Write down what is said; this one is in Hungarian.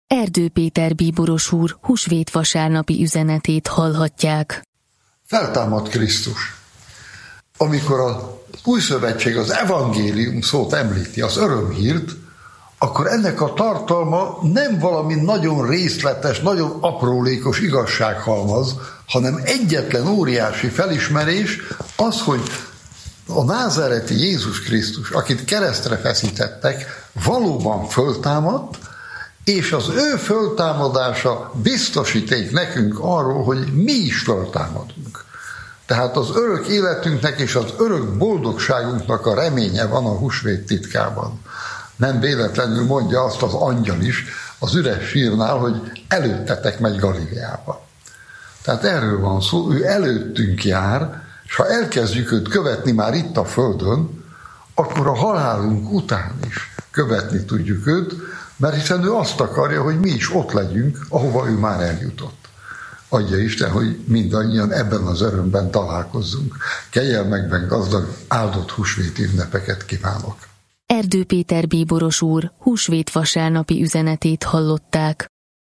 Erdő Péter bíboros úr húsvét-vasárnapi üzenetét hallhatják. Feltámadt Krisztus. Amikor az Új Szövetség az evangélium szót említi, az örömhírt, akkor ennek a tartalma nem valami nagyon részletes, nagyon aprólékos igazsághalmaz, hanem egyetlen óriási felismerés az, hogy a názáreti Jézus Krisztus, akit keresztre feszítettek, valóban föltámadt, és az ő föltámadása biztosíték nekünk arról, hogy mi is föltámadunk. Tehát az örök életünknek és az örök boldogságunknak a reménye van a húsvét titkában. Nem véletlenül mondja azt az angyal is az üres sírnál, hogy előttetek megy Galileába. Tehát erről van szó, ő előttünk jár, és ha elkezdjük őt követni már itt a földön, akkor a halálunk után is követni tudjuk őt, mert hiszen ő azt akarja, hogy mi is ott legyünk, ahova ő már eljutott. Adja Isten, hogy mindannyian ebben az örömben találkozzunk. Kegyelmekben gazdag, áldott húsvéti ünnepeket kívánok. Erdő Péter bíboros úr húsvét-vasárnapi üzenetét hallották.